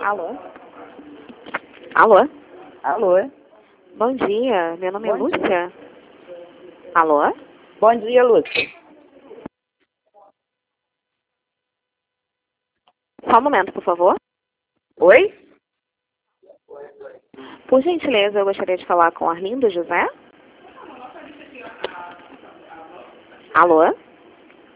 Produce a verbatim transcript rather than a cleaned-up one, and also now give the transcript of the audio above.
Alô? Alô? Alô? Bom dia, meu nome é Bom dia. Lúcia. Alô? Bom dia, Lúcia. Só um momento, por favor. Oi? Por gentileza, eu gostaria de falar com Arlindo José. Alô?